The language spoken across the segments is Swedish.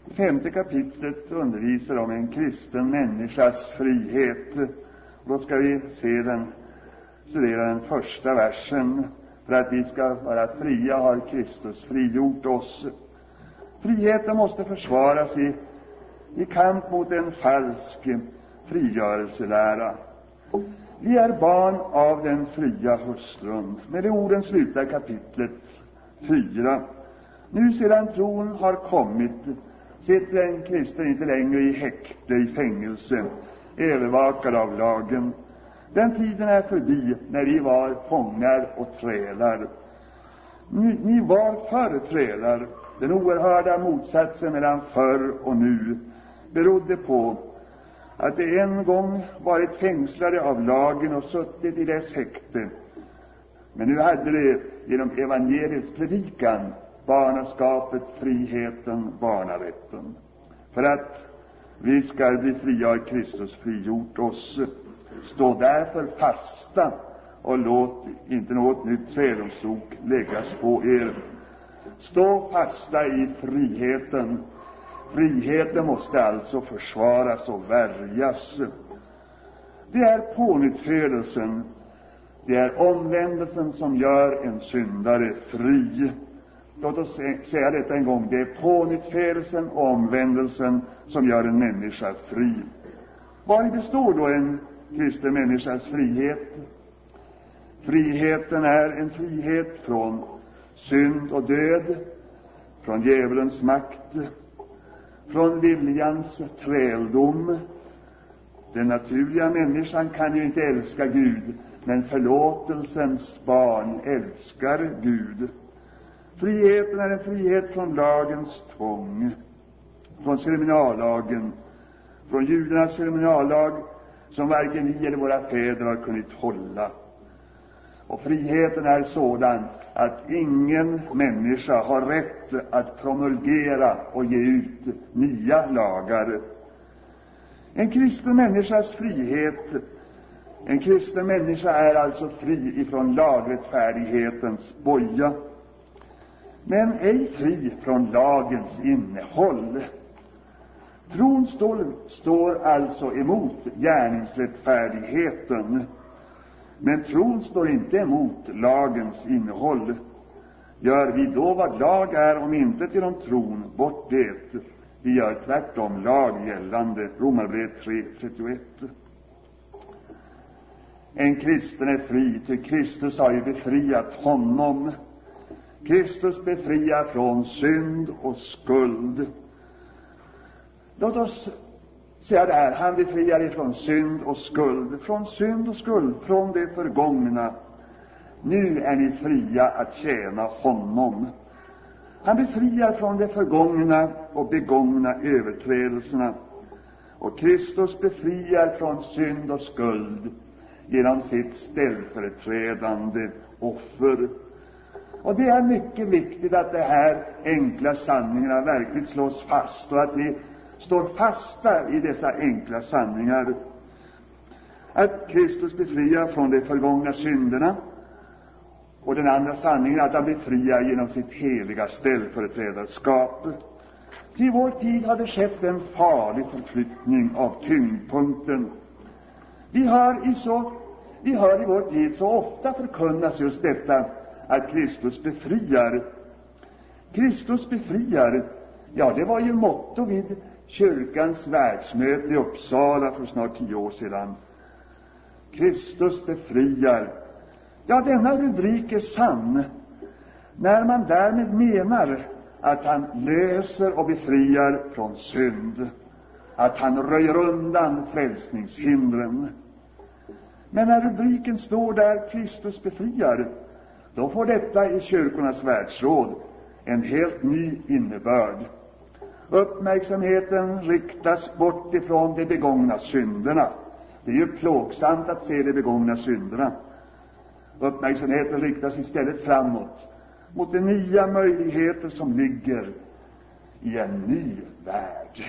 5:e kapitlet undervisar om en kristen människas frihet. Då ska vi studera den första versen. För att vi ska vara fria har Kristus frigjort oss. Friheten måste försvaras i kamp mot en falsk frigörelselära. Vi är barn av den fria hustrun. Med de orden slutar kapitlet 4. Nu sedan tron har kommit sitter en kristen inte längre i häkte, i fängelse, övervakad av lagen. Den tiden är förbi när vi var fångar och trälar. Ni var förr trälar. Den oerhörda motsatsen mellan förr och nu berodde på att de en gång varit fängslade av lagen och suttit i dess häkte. Men nu hade de genom evangeliets predikan barnaskapet, friheten, barnarätten. För att vi ska bli fria har Kristus frigjort oss. Stå därför fasta och låt inte något nytt trädomsok läggas på er. Stå fasta i friheten. Friheten måste alltså försvaras och värjas. Det är pånyttfödelsen, det är omvändelsen som gör en syndare fri. Låt oss säga detta en gång. Det är pånyttfödelsen och omvändelsen som gör en människa fri. Vari består då en kristen människas frihet? Friheten är en frihet från synd och död, från djävulens makt, från viljans träldom. Den naturliga människan kan ju inte älska Gud, men förlåtelsens barn älskar Gud. Friheten är en frihet från lagens tvång, från ceremoniallagen, från judarnas ceremoniallag som varken vi eller våra fäder har kunnat hålla. Och friheten är sådan att ingen människa har rätt att promulgera och ge ut nya lagar. En kristen människas frihet, en kristen människa är alltså fri ifrån lagrättfärdighetens boja, men ej fri från lagens innehåll. Tron står alltså emot gärningsrättfärdigheten, men tron står inte emot lagens innehåll. Gör vi då vad lag är, om inte genom tron, bort det. Vi gör tvärtom lag gällande. Romarbrevet 3:31. En kristen är fri, ty Kristus har ju befriat honom. Kristus befriar från synd och skuld. Låt oss säga det här. Han befriar ifrån synd och skuld. Från synd och skuld, från det förgångna. Nu är ni fria att tjäna honom. Han befriar från det förgångna och begångna överträdelserna. Och Kristus befriar från synd och skuld genom sitt ställföreträdande offer. Och det är mycket viktigt att de här enkla sanningarna verkligen slås fast, och att vi står fasta i dessa enkla sanningar. Att Kristus befriar från de förgångna synderna, och den andra sanningen att han befriar genom sitt heliga ställföreträdarskap. I vår tid har det skett en farlig förflyttning av tyngdpunkten. Vi hör i vår tid så ofta förkunnas just detta, att Kristus befriar. Kristus befriar, ja, det var ju motto vid kyrkans världsmöte i Uppsala för snart 10 år sedan. Kristus befriar. Ja, denna rubrik är sann, när man därmed menar att han löser och befriar från synd, att han röjer undan frälsningshindren. Men när rubriken står där, Kristus befriar, då får detta i kyrkornas världsråd en helt ny innebörd. Uppmärksamheten riktas bort ifrån de begångna synderna. Det är ju plågsamt att se de begångna synderna. Uppmärksamheten riktas istället framåt, mot de nya möjligheter som ligger i en ny värld.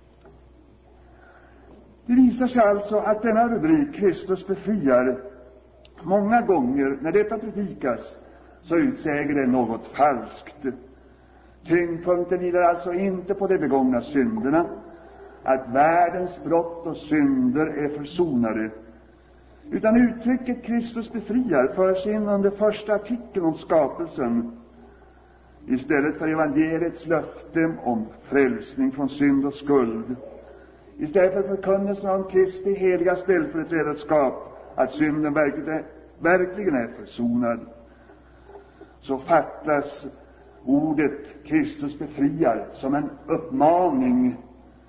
Det visar sig alltså att denna rubrik, Kristus befriar, många gånger när detta predikas så utsäger det något falskt. Tyngdpunkten vilar alltså inte på de begångna synderna, att världens brott och synder är försonade, utan uttrycket Kristus befriar förs in under första artikeln om skapelsen, istället för evangeliets löfte om frälsning från synd och skuld, istället för förkunnelsen om Kristi heliga ställföreträdarskap, att synden verkligen är försonad, så fattas ordet Kristus befriar som en uppmaning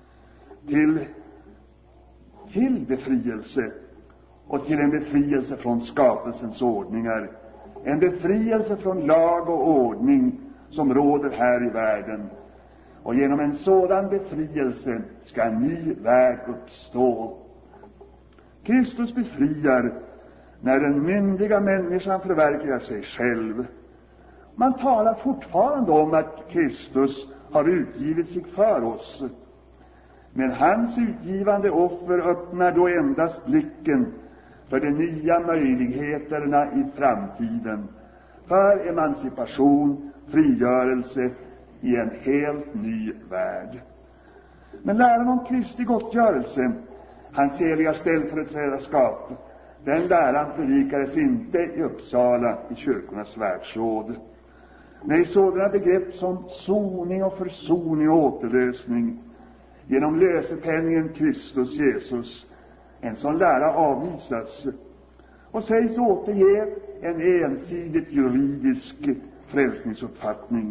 till befrielse, och till en befrielse från skapelsens ordningar, en befrielse från lag och ordning som råder här i världen. Och genom en sådan befrielse ska en ny värld uppstå. Kristus befriar när den myndiga människan förverkligar sig själv. Man talar fortfarande om att Kristus har utgivit sig för oss, men hans utgivande offer öppnar då endast blicken för de nya möjligheterna i framtiden, för emancipation, frigörelse i en helt ny värld. Men läran om Kristi gottgörelse, hans heliga ställföreträdarskap, den läran predikades inte i Uppsala i kyrkornas världsråd. Nej, sådana begrepp som soning och försoning och återlösning genom lösepenningen Kristus Jesus, en sån lära avvisas och sägs återge en ensidigt juridisk frälsningsuppfattning.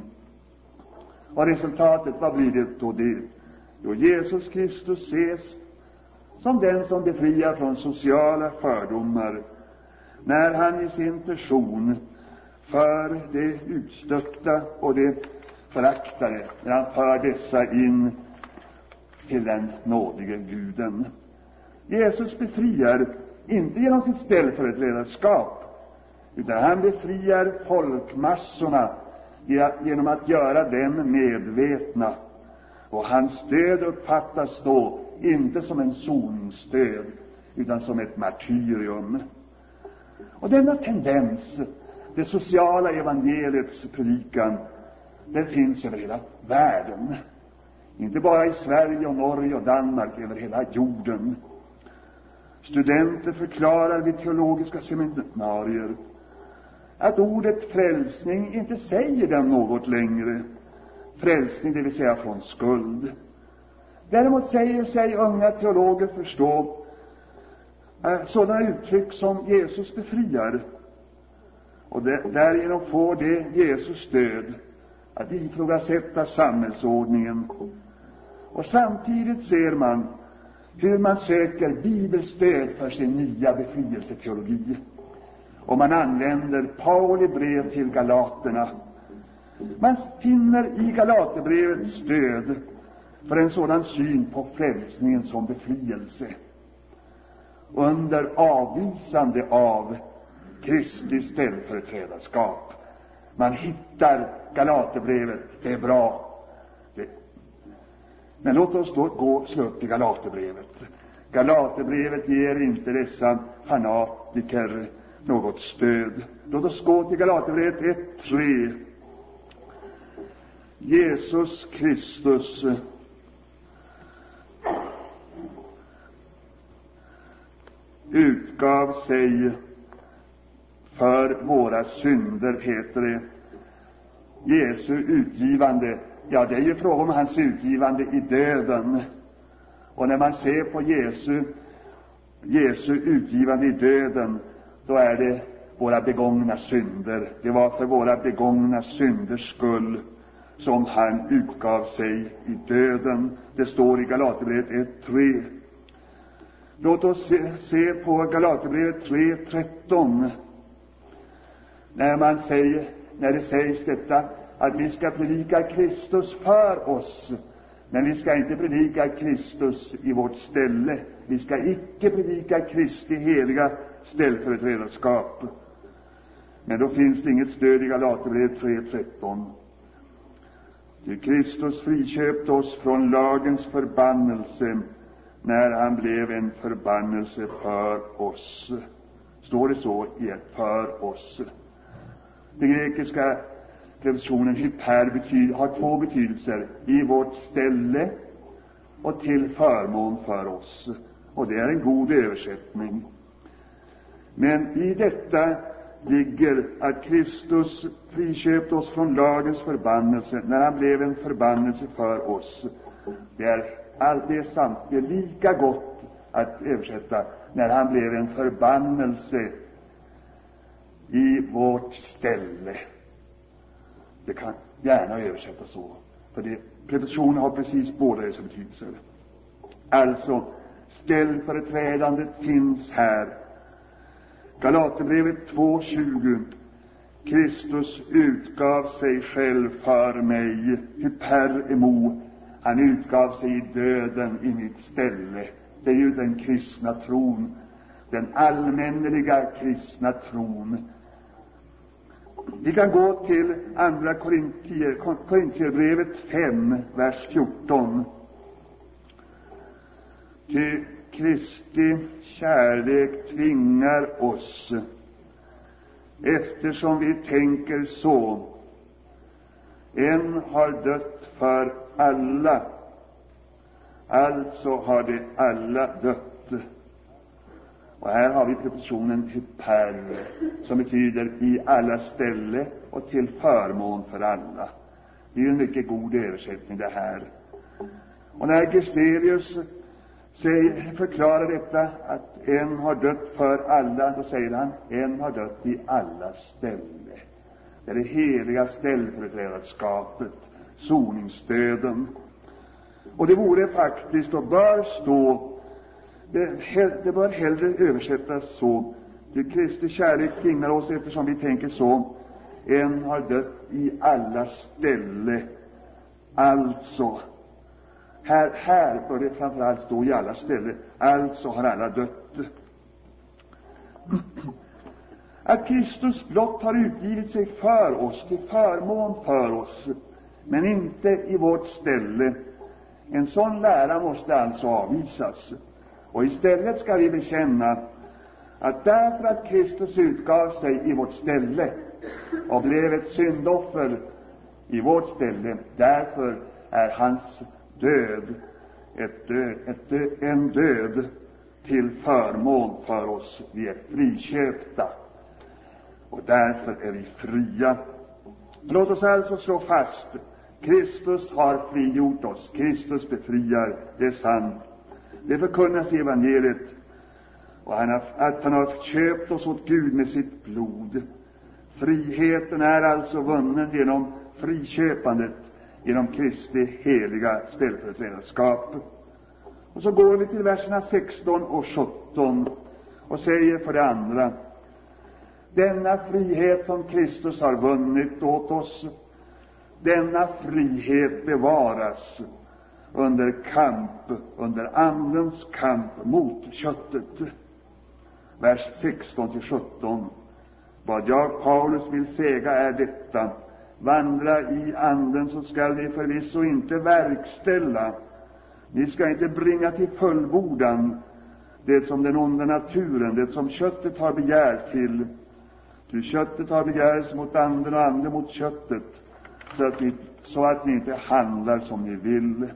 Och resultatet, vad blir det då det? Jo, Jesus Kristus ses som den som befriar från sociala fördomar, när han i sin person för de utstötta och de föraktade, när han för dessa in till den nådige Guden. Jesus befriar inte genom sitt ställföreträdarskap, utan han befriar folkmassorna genom att göra dem medvetna. Och hans död uppfattas då inte som en soningsdöd, utan som ett martyrium. Och denna tendens, det sociala evangeliets predikan, den finns över hela världen. Inte bara i Sverige och Norge och Danmark, över hela jorden. Studenter förklarar vid teologiska seminarier att ordet frälsning inte säger dem något längre. Frälsning, det vill säga från skuld. Däremot säger sig unga teologer förstå sådana uttryck som Jesus befriar, och därigenom får det Jesus stöd att ifrågasätta samhällsordningen. Och samtidigt ser man hur man söker bibelstöd för sin nya befrielseteologi. Och man använder Pauli brev till galaterna. Man finner i Galaterbrevet stöd för en sådan syn på frälsningen som befrielse, under avvisande av Kristi ställföreträdarskap. Man hittar Galaterbrevet, det är bra. Men låt oss då slå upp i Galaterbrevet. Galaterbrevet ger inte dessa fanatiker något stöd. Låt oss gå till Galaterbrevet 1:3. Jesus Kristus utgav sig för våra synder, heter det. Jesu utgivande, ja, det är ju fråga om hans utgivande i döden. Och när man ser på Jesu utgivande i döden, då är det våra begångna synder. Det var för våra begångna synders skull som han utgav sig i döden. Det står i Galaterbrevet 1:3. Låt oss se på Galaterbrevet 3:13. När det sägs detta, att vi ska predika Kristus för oss, men vi ska inte predika Kristus i vårt ställe. Vi ska icke predika Kristi heliga ställföreträdarskap. Men då finns det inget stöd i Galaterbrevet 3:13. Ty Kristus friköpte oss från lagens förbannelse, när han blev en förbannelse för oss. Står det så i ett för oss? Det grekiska prepositionen hyper har två betydelser: i vårt ställe och till förmån för oss. Och det är en god översättning. Men i detta ligger att Kristus friköpte oss från lagens förbannelse när han blev en förbannelse för oss. Det är sant. Det är lika gott att översätta när han blev en förbannelse i vårt ställe. Det kan gärna översättas så, för prepositionen har precis båda dessa betydelser. Alltså, ställföreträdandet finns här. Galaterbrevet 2:20. Kristus utgav sig själv för mig, hyper emo. Han utgav sig i döden i mitt ställe. Det är ju den kristna tron, den allmänneliga kristna tron. Vi kan gå till andra Korintierbrevet 5, vers 14. Ty Kristi kärlek tvingar oss, eftersom vi tänker så: en har dött för alla, alltså har de alla dött. Och här har vi prepositionen hyper, som betyder i alla ställe och till förmån för alla. Det är ju en mycket god översättning det här. Och när Geselius förklarar detta, att en har dött för alla, då säger han: en har dött i alla ställe. Det är det heliga ställföreträdarskapet, soningsdöden. Och det vore faktiskt, och bör stå, det bör hellre översättas så: till Kristi kärlek tvingar oss, eftersom vi tänker så: en har dött i alla ställe. Alltså, här bör det framförallt stå i alla ställe. Alltså har alla dött. Att Kristus blott har utgivit sig för oss, till förmån för oss, men inte i vårt ställe, en sån lära måste alltså avvisas. Och istället ska vi bekänna att därför att Kristus utgav sig i vårt ställe och blev ett syndoffer i vårt ställe, därför är hans död en död till förmån för oss. Vi är friköpta, och därför är vi fria. Låt oss alltså slå fast: Kristus har frigjort oss. Kristus befriar, det är sant. Det förkunnas i evangeliet, och att han har köpt oss åt Gud med sitt blod. Friheten är alltså vunnen genom friköpandet, genom Kristi heliga ställföreträdarskap. Och så går vi till verserna 16 och 17 och säger för det andra: denna frihet som Kristus har vunnit åt oss, denna frihet bevaras under andens kamp mot köttet. Vers 16-17. Vad jag, Paulus, vill säga är detta: vandra i anden, så skall ni förvisso inte verkställa, ni skall inte bringa till fullbordan det som den onda naturen, det som köttet har begär till. Ty köttet har begärelse mot anden och anden mot köttet, så att ni inte handlar som ni vill.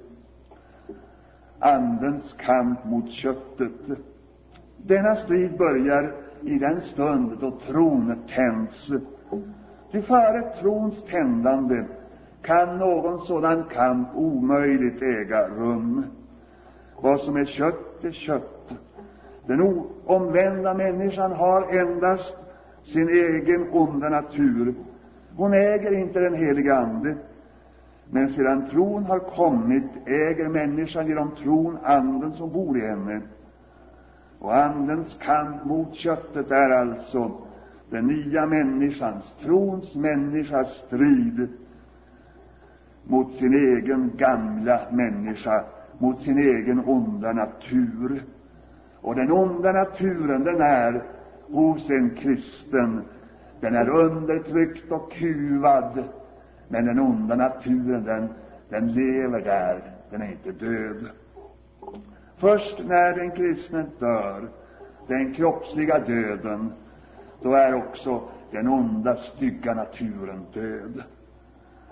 Andens kamp mot köttet. Denna strid börjar i den stund då tron tänds. Ty före trons tändande kan någon sådan kamp omöjligt äga rum. Vad som är kött är kött. Den omvända människan har endast sin egen onda natur. Hon äger inte den heliga ande. Men sedan tron har kommit äger människan genom tron anden som bor i henne. Och andens kamp mot köttet är alltså den nya människans, trons människas strid mot sin egen gamla människa, mot sin egen onda natur. Och den onda naturen, den är hos en kristen, den är undertryckt och kuvad, men den onda naturen, den lever där, den är inte död. Först när den kristne dör, den kroppsliga döden, då är också den onda, stygga naturen död.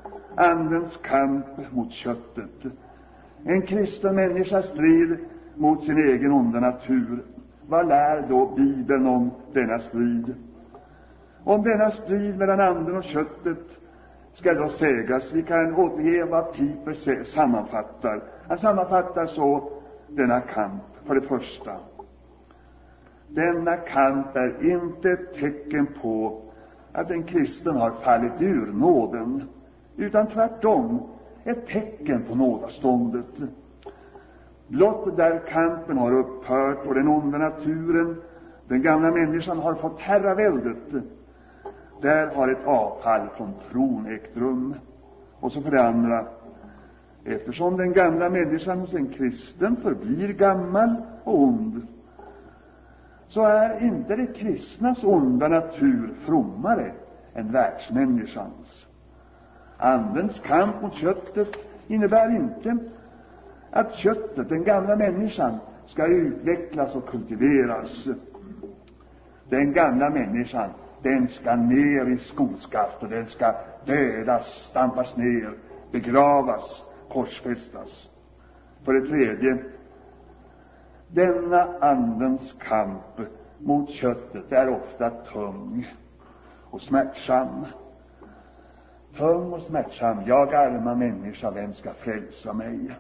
Andens kamp mot köttet. En kristen människas strid mot sin egen onda natur. Vad lär då Bibeln om denna strid? Om denna strid mellan anden och köttet ska då sägas, vi kan återge vad Piper sammanfattar. Han sammanfattar så denna kamp. För det första, denna kamp är inte ett tecken på att en kristen har fallit ur nåden, utan tvärtom ett tecken på nådaståndet. Blott där kampen har upphört och den onda naturen, den gamla människan, har fått herraväldet, där har ett avfall från tron ägt rum. Och så för det andra, eftersom den gamla människan hos en kristen förblir gammal och ond, så är inte det kristnas onda natur frommare än världsmänniskans. Andens kamp mot köttet innebär inte att köttet, den gamla människan, ska utvecklas och kultiveras. Den gamla människan, den ska ner i skoskaft, och den ska dödas, stampas ner, begravas, korsfästas. För det tredje, denna andens kamp mot köttet är ofta tung och smärtsam. Tung och smärtsam. Jag, arma människa, vem ska frälsa mig?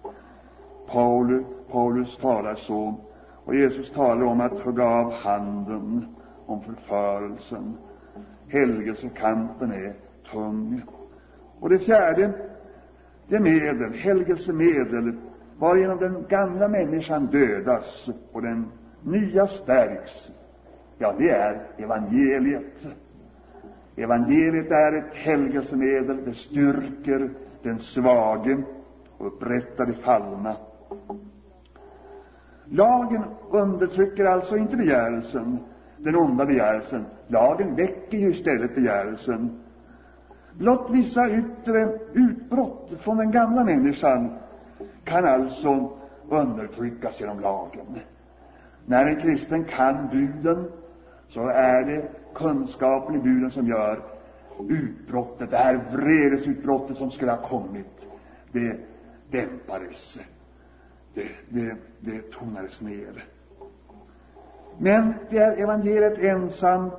Paulus talar så, och Jesus talar om att hugga av handen, om förförelsen. Helgelsekampen är tung. Och det fjärde, det medel, helgelsemedel, varigenom den gamla människan dödas och den nya stärks, ja, det är evangeliet. Evangeliet är ett helgelsemedel. Det styrker den svage och upprättar de fallna. Lagen undertrycker alltså inte begärelsen, den onda begärelsen. Lagen väcker ju istället begärelsen. Blott vissa yttre utbrott från den gamla människan kan alltså undertryckas genom lagen. När en kristen kan buden, så är det kunskapen i buden som gör utbrottet, det här vredesutbrottet som skulle ha kommit, det dämpades, det tonades ner. Men det är evangeliet ensamt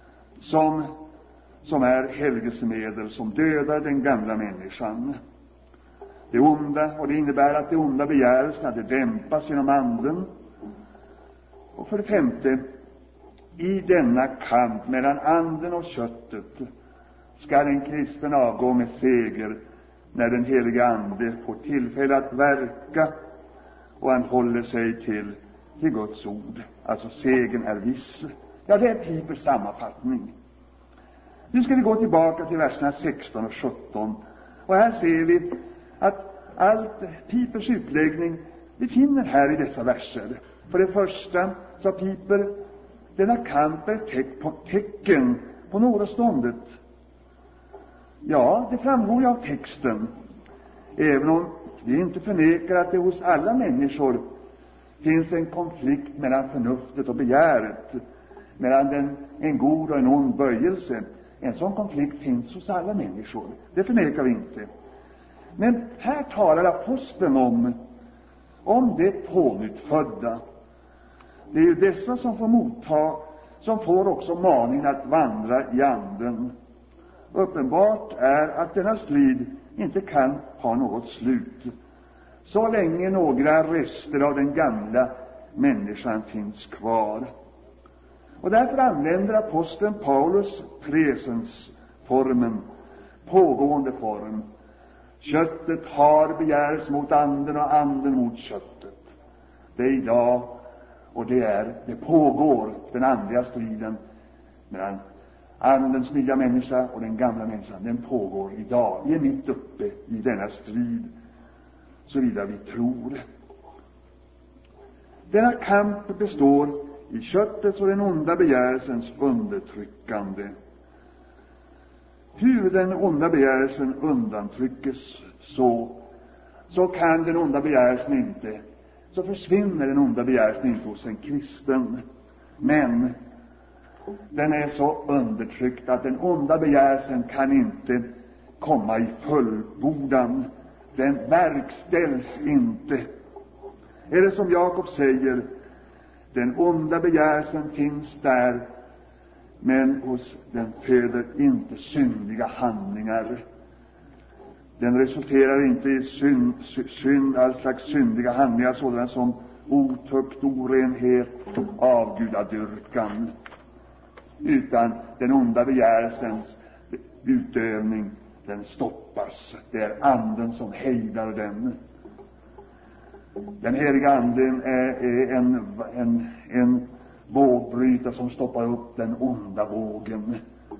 som är helgelsemedel, som dödar den gamla människan. Det onda, och det innebär att det onda begärelserna, det dämpas genom anden. Och för det femte, i denna kamp mellan anden och köttet skall en kristen avgå med seger, när den heliga ande får tillfälle att verka och han håller sig till Guds ord. Alltså segern är viss. Ja, det är Pipers sammanfattning. Nu ska vi gå tillbaka till verserna 16 och 17. Och här ser vi att allt Pipers utläggning vi finner här i dessa verser. För det första sa Piper, denna kamp är tecken på nådaståndet. Ja, det framgår ju av texten. Även om vi inte förnekar att det hos alla människor finns en konflikt mellan förnuftet och begäret, mellan en god och en ond böjelse. En sån konflikt finns hos alla människor. Det förnekar vi inte. Men här talar aposteln om det pånyttfödda. Det är ju dessa som får också maningen att vandra i anden. Uppenbart är att denna strid inte kan ha något slut, så länge några rester av den gamla människan finns kvar. Och därför använder aposteln Paulus presensformen, pågående form. Köttet har begärelse mot anden och anden mot köttet. Det är idag, och det pågår, den andliga striden mellan andens nya människa och den gamla människan. Den pågår idag. Vi är mitt uppe i denna strid, såvida vi tror. Denna kamp består i köttets och den onda begärelsens undertryckande. Hur den onda begärelsen undantryckes, så kan den onda begärelsen inte, så försvinner den onda begärelsen inte hos en kristen. Men den är så undertryckt att den onda begärelsen kan inte komma i fullbordan. Den verkställs inte. Är det som Jakob säger, den onda begärelsen finns där, men den föder inte syndiga handlingar. Den resulterar inte i all slags syndiga handlingar, sådana som otukt, orenhet, avgudadyrkan, utan den onda begärelsens utövning, den stoppas. Det är anden som hejdar den. Den heliga anden är en vågbrytare som stoppar upp den onda vågen.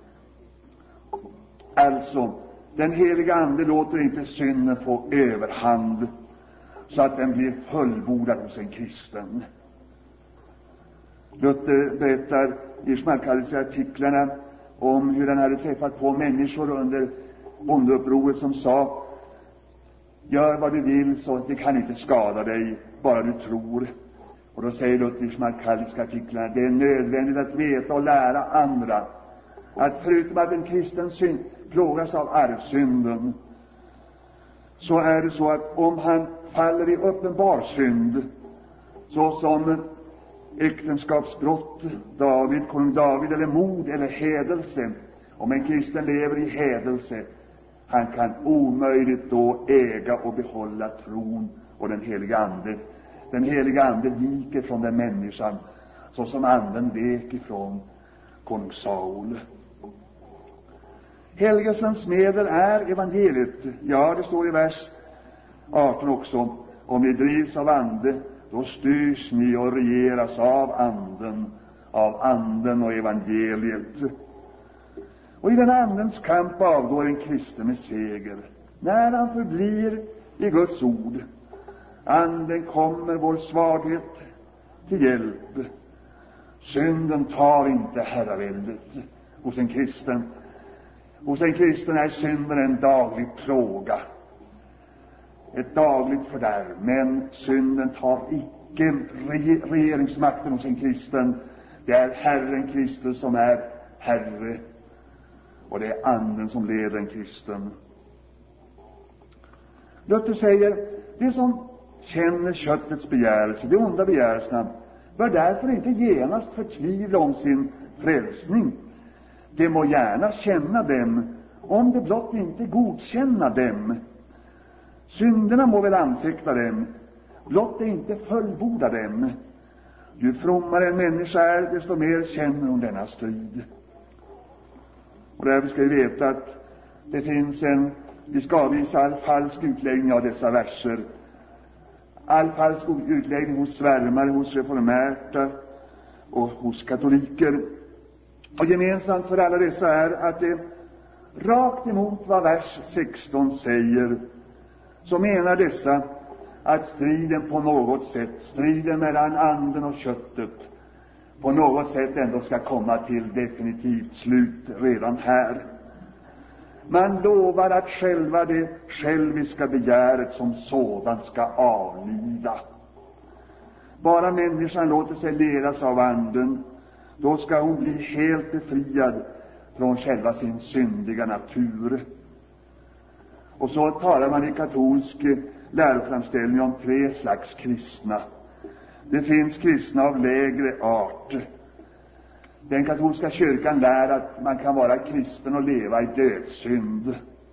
Alltså, den heliga ande låter inte synden få överhand så att den blir fullbordad hos en kristen. Luther berättar i smalkallelseartiklarna om hur han hade träffat på människor under bondeupproret som sa: gör vad du vill, så det kan inte skada dig, bara du tror. Och då säger Luther i smalkallelseartiklarna: det är nödvändigt att veta och lära andra att förutom att en kristen plågas av arvsynden, så är det så att om han faller i uppenbar synd, såsom äktenskapsbrott, konung David, eller mord eller hädelse, om en kristen lever i hädelse, han kan omöjligt då äga och behålla tron och den heliga ande. Den heliga ande viker från den människan, såsom anden vek ifrån konung Saul. Helgelsens medel är evangeliet. Ja, det står i vers 18 också: om ni drivs av ande, då styrs ni och regeras av anden och evangeliet. Och i den andens kamp avgår en kristen med seger, när han förblir i Guds ord. Anden kommer vår svaghet till hjälp. Synden tar inte herraväldet hos en kristen. Hos en kristen är synden en daglig plåga, ett dagligt fördärv. Men synden tar icke regeringsmakten hos en kristen. Det är Herren Kristus som är Herre, och det är anden som leder en kristen. Luther säger: det som känner köttets begärelse, de onda begärelserna, bör därför inte genast förtvivla om sin frälsning. De må gärna känna dem, om de blott inte godkänna dem. Synderna må väl anfäkta dem, blott de inte fullborda dem. Ju frommare en människa är, desto mer känner hon denna strid. Och därför ska vi veta att det finns vi ska avvisa all falsk utläggning av dessa verser. All falsk utläggning hos svärmare, hos reformärta och hos katoliker. Och gemensamt för alla dessa är att det rakt emot vad vers 16 säger, så menar dessa att striden på något sätt, striden mellan anden och köttet, på något sätt ändå ska komma till definitivt slut redan här. Man lovar att själva det själviska begäret som sådant ska avlida. Bara människan låter sig ledas av anden, då ska hon bli helt befriad från själva sin syndiga natur. Och så talar man i katolsk läroframställning om 3 slags kristna. Det finns kristna av lägre art. Den katolska kyrkan lär att man kan vara kristen och leva i dödssynd.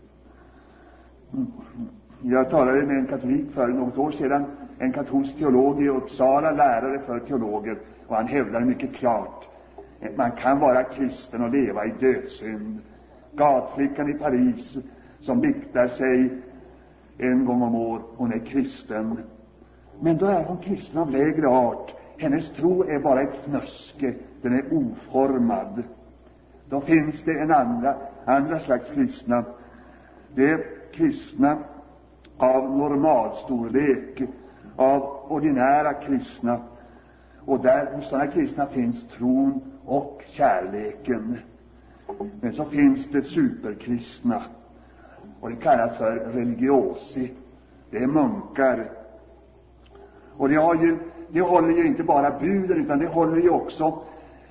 Jag talade med en katolik för något år sedan, en katolsk teolog i Uppsala, lärare för teologer, och han hävdade mycket klart: man kan vara kristen och leva i dödssynd. Gatflickan i Paris som biktar sig en gång om år, hon är kristen. Men då är hon kristen av lägre art. Hennes tro är bara ett fnöske, den är oformad. Då finns det en andra slags kristna. Det är kristna av normalstorlek, av ordinära kristna. Och där hos sådana kristna finns tron och kärleken. Men så finns det superkristna, och det kallas för religiosi. Det är munkar. Och det håller ju inte bara buden, utan det håller ju också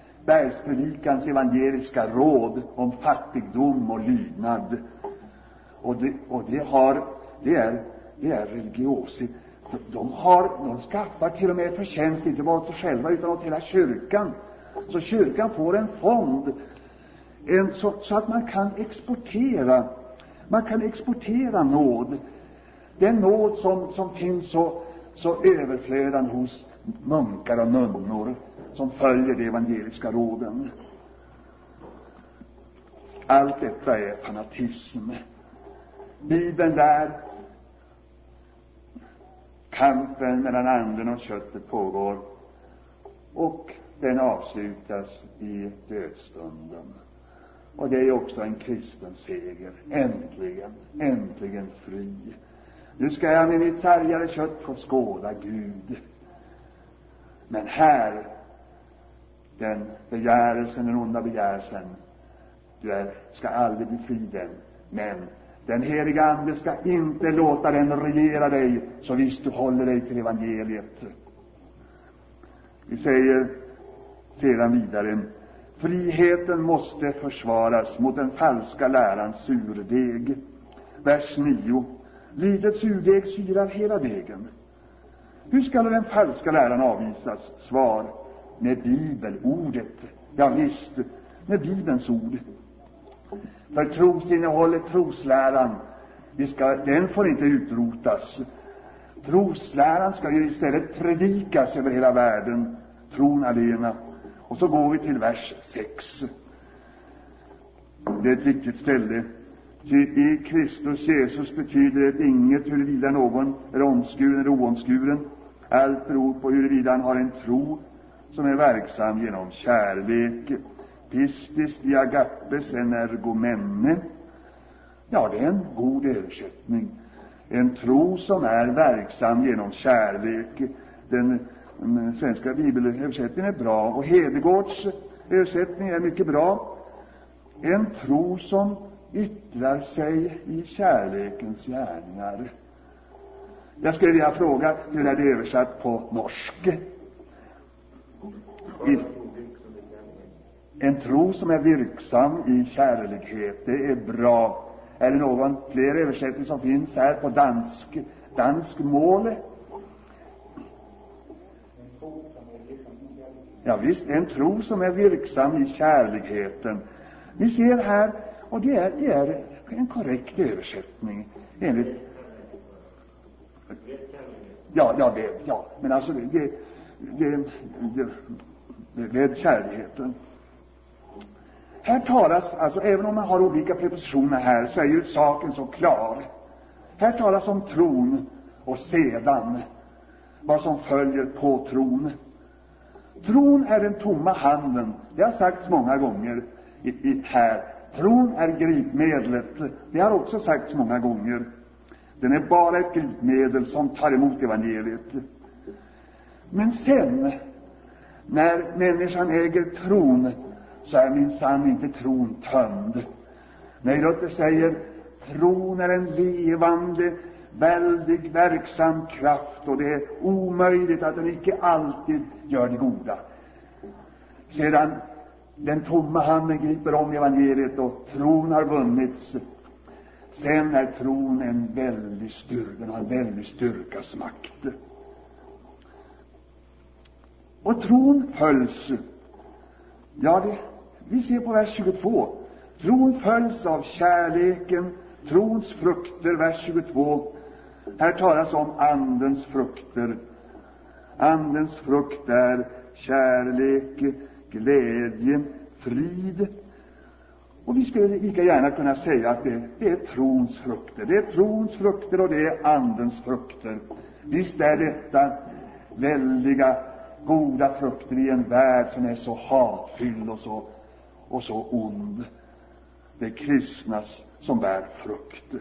Bergspredikans evangeliska råd om fattigdom och lydnad. Det är religiosi. De skaffar till och med förtjänst, inte bara till själva utan åt hela kyrkan. Så kyrkan får en fond, så att man kan exportera nåd. Den nåd som finns så överflödande hos munkar och nunnor som följer de evangeliska råden. Allt detta är fanatism. Bibeln där kampen mellan anden och köttet pågår, och den avslutas i dödsstunden. Och det är också en kristen seger. Äntligen fri. Nu ska jag med mitt sargade kött få skåda Gud. Men här, den onda begärelsen, du ska aldrig bli fri den. Men den heliga ande ska inte låta den regera dig, så visst du håller dig till evangeliet. Vi säger sedan vidare: friheten måste försvaras mot den falska lärans surdeg. Vers 9. Lidet surdeg syrar hela degen. Hur skall den falska läran avvisas? Svar: med bibelordet. Ja visst, med Bibelns ord. För trosinnehållet, trosläran, den får inte utrotas. Trosläran ska ju istället predikas över hela världen, tron alena. Och så går vi till vers 6. Det är ett viktigt ställe. I Kristus Jesus betyder det inget huruvida någon är omskuren eller oomskuren. Allt beror på huruvida han har en tro som är verksam genom kärlek. Pistis diagapes energomene. Ja, det är en god översättning. En tro som är verksam genom kärlek. Den svenska bibelöversättningen är bra, och Hedegårds översättning är mycket bra. En tro som yttrar sig i kärlekens gärningar. Jag skulle vilja fråga, hur är det översatt på norsk? En tro som är virksam i kärlighet, det är bra. Är det någon fler översättning som finns här på dansk mål? Ja visst, en tro som är virksam i kärligheten. Vi ser här, och det är en korrekt översättning enligt. Ja, men alltså det är kärligheten. Här talas, alltså även om man har olika prepositioner här, så är ju saken så klar. Här talas om tron och sedan vad som följer på tron. Tron är den tomma handen. Det har sagts många gånger här. Tron är gripmedlet. Det har också sagts många gånger. Den är bara ett gripmedel som tar emot evangeliet. Men sen, när människan äger tron, så är minsann inte tron tömd. Nej, Luther säger, tron är en levande, väldig, verksam kraft, och det är omöjligt att den icke alltid gör det goda. Sedan den tomma handen griper om evangeliet och tron har vunnits, sen är tron en väldig styrka, den har en väldig styrkas makt. Och tron följs. Vi ser på vers 22. Tron följs av kärleken, trons frukter, vers 22. Här talas om andens frukter. Andens frukt är kärlek, glädje, frid. Och vi skulle lika gärna kunna säga att det är trons frukter. Det är trons frukter och det är andens frukter. Visst är detta väldiga, goda frukter i en värld som är så hatfylld och så ond. Det är kristnas som bär frukt.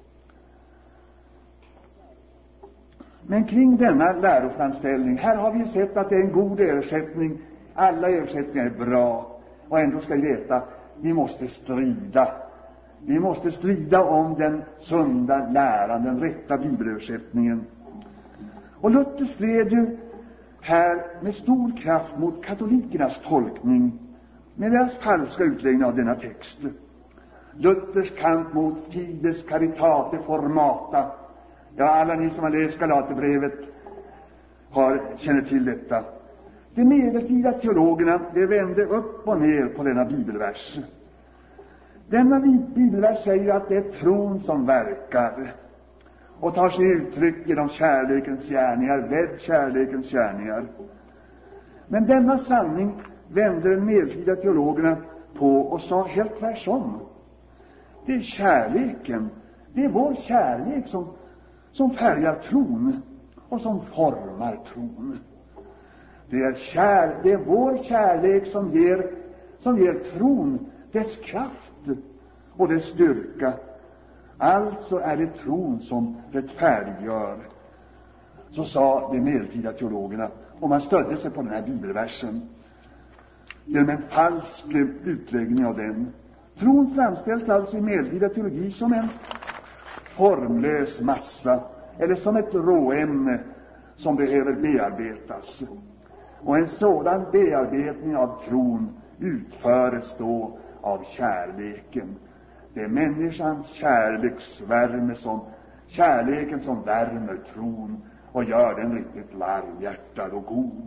Men kring denna läroframställning, här har vi sett att det är en god översättning. Alla översättningar är bra. Och ändå ska vi veta, vi måste strida. Vi måste strida om den sunda läran, den rätta bibelöversättningen. Och Luther stred ju här med stor kraft mot katolikernas tolkning, med deras falska utläggning av denna text. Luthers kamp mot fides caritate formata. Ja, alla ni som har läst Galaterbrevet känner till detta. De medeltida teologerna, de vände upp och ner på denna bibelvers. Denna bibelvers säger att det är tron som verkar och tar sig uttryck genom kärlekens gärningar, vädd kärlekens gärningar. Men denna sanning vände de medeltida teologerna på och sa helt tvärtom. Det är kärleken, det är vår kärlek som färgar tron och som formar tron. Det är vår kärlek som ger tron dess kraft och dess styrka. Alltså är det tron som rättfärdiggör. Så sa de medeltida teologerna, och man stödde sig på den här bibelversen genom en falsk utläggning av den. Tron framställs alltså i medeltida teologi som en formlös massa, eller som ett råämne som behöver bearbetas. Och en sådan bearbetning av tron utföres då av kärleken. Det är människans kärleksvärme kärleken som värmer tron och gör den riktigt varmhjärtad och god.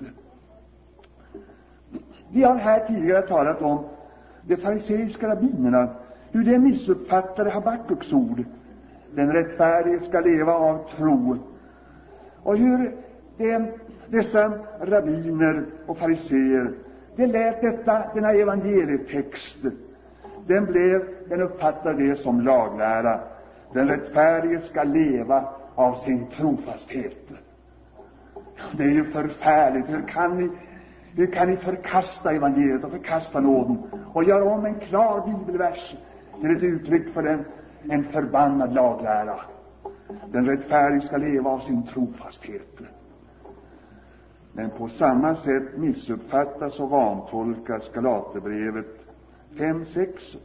Vi har här tidigare talat om de fariseiska rabbinerna, hur de missuppfattade Habakkuks ord, den rättfärdige ska leva av tro, och hur dessa rabbiner och fariseer, de lät denna evangelietext, den uppfattade det som laglära. Den rättfärdige ska leva av sin trofasthet. Det är ju förfärligt. Hur kan ni förkasta evangeliet och förkasta nåden och göra om en klar bibelvers till ett uttryck för en förbannad laglära? Den rättfärdige ska leva av sin trofasthet. Men på samma sätt missuppfattas och vantolkas Galaterbrevet 5:6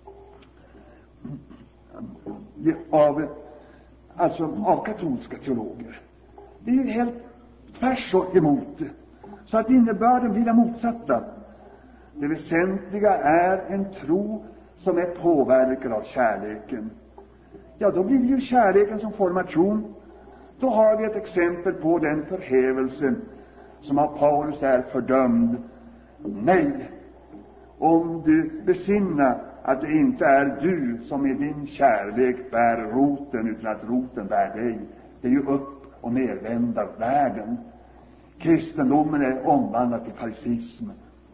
av katolska teologer. Det är ju helt tvärs emot, så att innebörden blir den motsatta. Det väsentliga är en tro som är påverkad av kärleken. Ja, då blir det ju kärleken som formar tron. Då har vi ett exempel på den förhävelse som av Paulus är fördömd. Nej, om du besinnar att det inte är du som i din kärlek bär roten, utan att roten bär dig. Det är ju upp- och nedvända världen. Kristendomen är omvandlad till fariseism.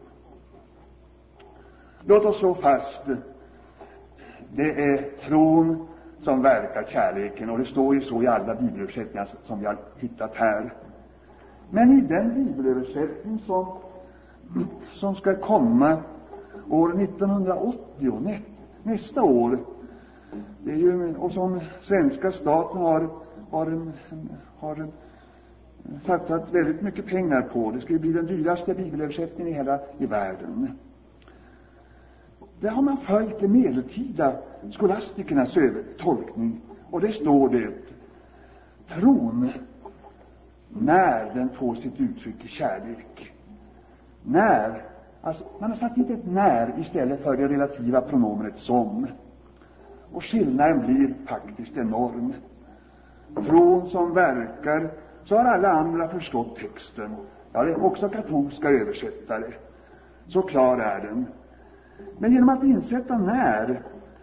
Låt oss slå fast, det är tron som verkar kärleken, och det står ju så i alla bibelöversättningar som vi har hittat här. Men i den bibelöversättning som ska komma år 1980, nästa år, det är ju, och som svenska staten har satsat väldigt mycket pengar på, det ska ju bli den dyraste bibelöversättningen i världen. Där har man följt de medeltida skolastikernas tolkning, och det står det: tron, när den får sitt uttryck i kärlek. När, alltså man har satt dit ett när istället för det relativa pronomenet som. Och skillnaden blir faktiskt enorm. Tron som verkar, så har alla andra förstått texten. Ja, det är också katolska översättare. Så klar är den. Men genom att insätta när,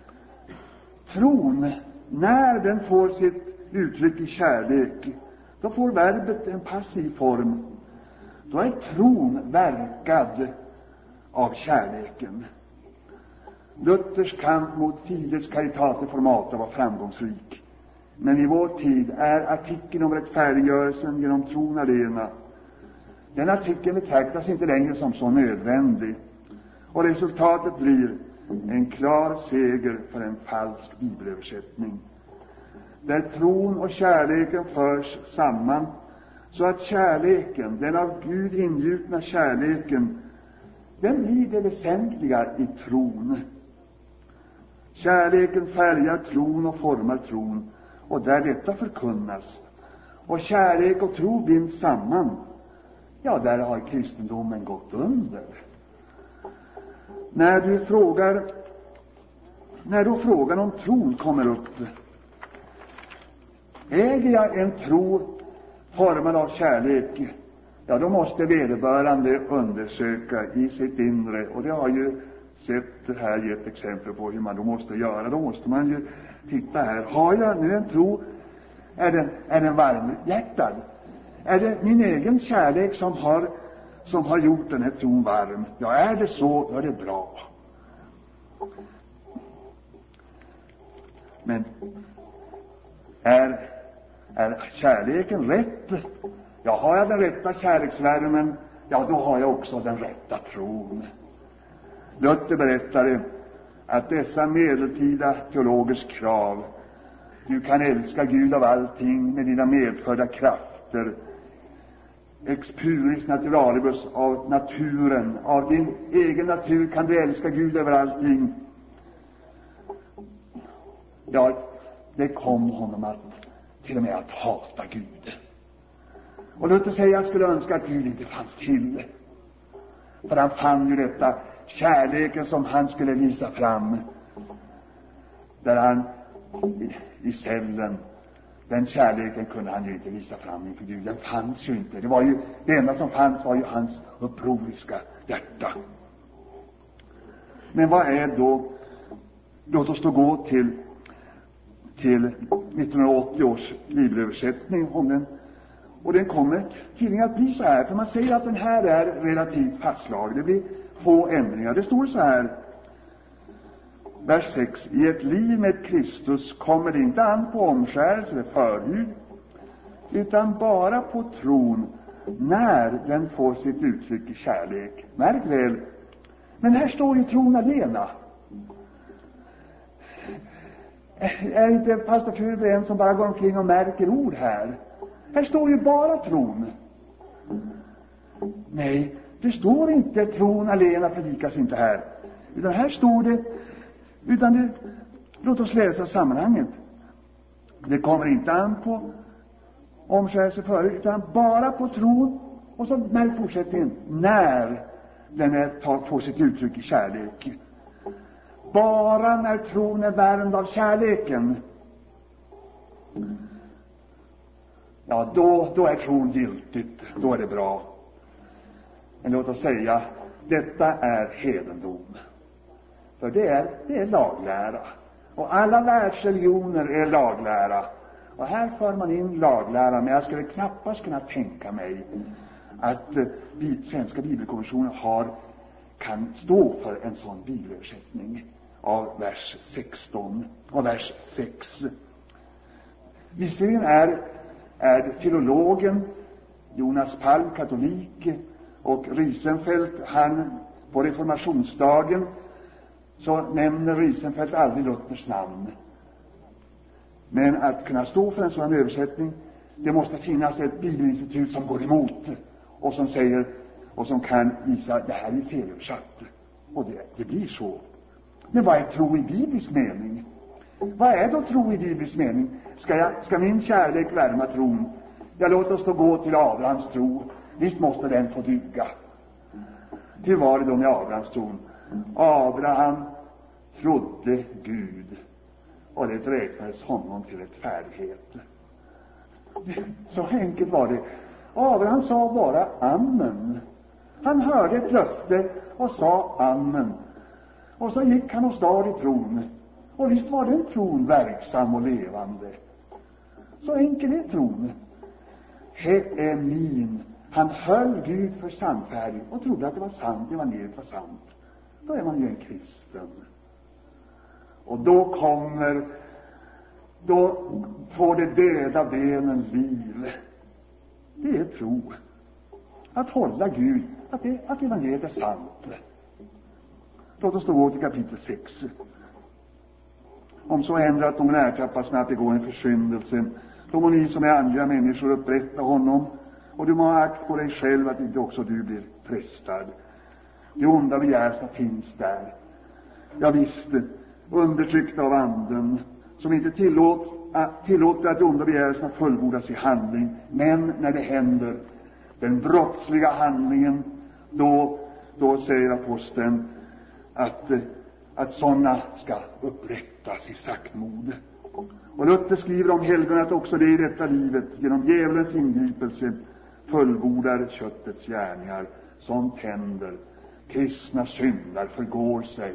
tron, när den får sitt uttryck i kärlek, då får verbet en passiv form. Då är tron verkad av kärleken. Luthers kamp mot fides caritate formata var framgångsrik. Men i vår tid är artikeln om rättfärdiggörelsen genom tron allena, den artikeln betraktas inte längre som så nödvändig. Och resultatet blir en klar seger för en falsk bibelöversättning, där tron och kärleken förs samman, så att kärleken, den av Gud ingjutna kärleken, den blir det väsentliga i tron. Kärleken färgar tron och formar tron, och där detta förkunnas och kärlek och tro binds samman, ja, där har kristendomen gått under. När du frågar när då frågan om tron kommer upp, äger jag en tro formad av kärlek, ja, då måste vederbörande undersöka i sitt inre, och det har ju sett här gett exempel på hur man då måste göra. Då måste man ju titta här, har jag nu en tro, är den varmhjärtad? Är det min egen kärlek som har gjort den här tron varm? Ja, är det så, då är det bra. Men är kärleken rätt? Ja, har jag den rätta kärleksvärmen, ja, då har jag också den rätta tron. Luther berättade att dessa medeltida teologers krav, du kan älska Gud av allting med dina medfödda krafter, ex puris naturalibus, av naturen, av din egen natur kan du älska Gud över allting. Ja, det kom honom att till och med att hata Gud. Och Luther säger, jag skulle önska att Gud inte fanns till. För han fann ju detta kärleken som han skulle visa fram. Där han i cellen, den kärleken kunde han ju inte visa fram inför Gud. Den fanns ju inte. Det enda som fanns var ju hans upproriska hjärta. Men vad är då? Låt oss då gå till 1980 års bibelöversättning om den. Och den kommer tydligen att bli så här. För man säger att den här är relativt fastslagen. Det blir få ändringar. Det står så här. Vers 6. I ett liv med Kristus kommer det inte an på omskärelse eller förhud, utan bara på tron när den får sitt uttryck i kärlek. Märk väl. Men här står ju tron alena. Är inte pastor Furbe en som bara går omkring och märker ord här? Här står ju bara tron. Nej, det står inte tron alena predikas inte här. Utan här står det, låt oss läsa sammanhanget. Det kommer inte an på omskärelse förut, utan bara på tron. Och så märk fortsättningen, när den får sitt uttryck i kärlek. Bara när tron är värmd av kärleken, ja, då är tron giltigt, då är det bra. Men låt oss säga, detta är hedendom. För det är laglära. Och alla världsreligioner är laglära. Och här för man in laglära, men jag skulle knappast kunna tänka mig att svenska bibelkommissionen kan stå för en sån bibelöversättning av vers 16 och vers 6. Visserligen är teologen Jonas Palm katolik, och Riesenfeldt, han på reformationsdagen så nämner Riesenfeldt aldrig Luthers namn. Men att kunna stå för en sådan översättning, det måste finnas ett bibelinstitut som går emot och som säger, och som kan visa det här är felöversatt. Och det blir så. Men vad är tro i biblisk mening? Vad är då tro i biblisk mening? Ska min kärlek värma tron? Ja, låt oss då gå till Abrahams tro. Visst måste den få duga. Hur var det då med Abrahams tron? Abraham trodde Gud, och det räknades honom till rättfärdighet. Så enkelt var det. Abraham sa bara amen. Han hörde ett löfte och sa amen. Och så gick han och stad i tron. Och visst var den tron verksam och levande. Så enkel är tron. Det är min. Han höll Gud för sannfärdig och trodde att det var sant, evangeliet var sant. Då är man ju en kristen. Och då får det döda benen liv. Det är tro. Att hålla Gud, att evangeliet är sant. Låt oss då gå till kapitel 6. Om så händer att någon ertappas med att det går en försyndelse, då må ni som är andliga människor upprätta honom, och du må ha akt på dig själv att inte också du blir frestad. Det onda begärsta finns där. Ja visst, undertryckta av anden, som inte tillåter att onda begärelserna fullbordas i handling. Men när det händer, den brottsliga handlingen, då säger aposteln att att sådana ska upprättas i saktmod. Och Luther skriver om helgon att också det i detta livet genom djävulens ingripelse fullbordar köttets gärningar. Sånt händer. Kristna syndar förgår sig.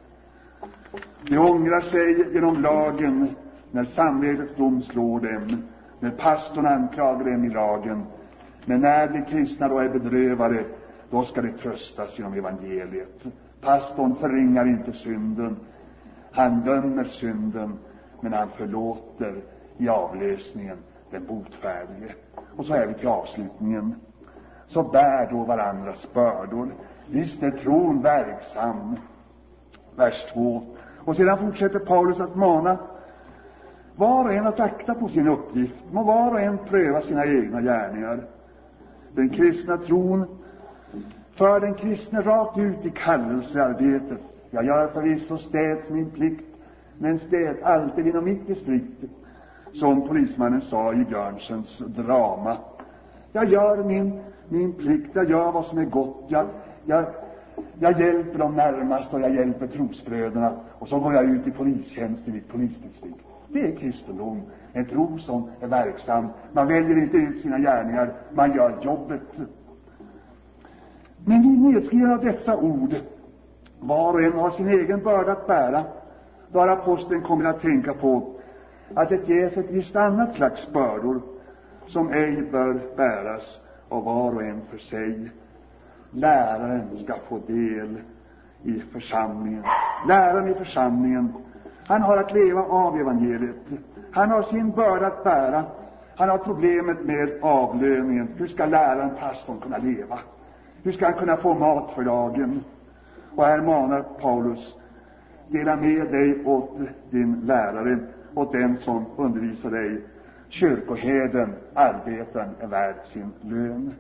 De ångrar sig genom lagen när samvetets dom slår dem, när pastorn anklagar dem i lagen. Men när de kristna då är bedrövade, då ska de tröstas genom evangeliet. Pastorn förringar inte synden. Han dömer synden, men han förlåter i avlösningen den botfärdige. Och så är vi till avslutningen. Så bär då varandras bördor. Visst är tron verksam. Vers 2. Och sedan fortsätter Paulus att mana var och en att akta på sin uppgift. Må var och en pröva sina egna gärningar. Den kristna tron för den kristne rakt ut i kallelsearbetet. Jag gör förvisso städs min plikt, men städ alltid inom mitt distrikt, som polismannen sa i Björnsens drama. Jag gör min plikt, jag gör vad som är gott, jag hjälper de närmast och jag hjälper trosbröderna, och så går jag ut i polistjänst i mitt polisdistrikt. Det är kristendom, en tro som är verksam. Man väljer inte ut sina gärningar, man gör jobbet. Men vid nedskrivandet av dessa ord, var och en har sin egen börda att bära, då har aposteln kommit att tänka på att det ges ett visst annat slags bördor som ej bör bäras av var och en för sig. Läraren ska få del i församlingen. Läraren i församlingen, han har att leva av evangeliet. Han har sin börda att bära. Han har problemet med avlöningen. Hur ska läraren, pastorn, kunna leva? Hur ska han kunna få mat för dagen? Och här manar Paulus: dela med dig åt din lärare, åt den som undervisar dig. Kyrkoherden, arbetaren, är värd sin lön.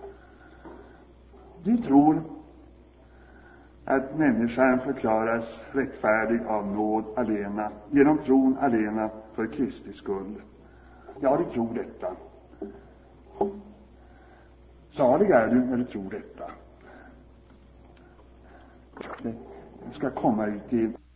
Du tror att människan förklaras rättfärdig av nåd alena, genom tron alena, för Kristi skull. Ja, du tror detta. Salig är du när du tror detta. Det ska komma ut i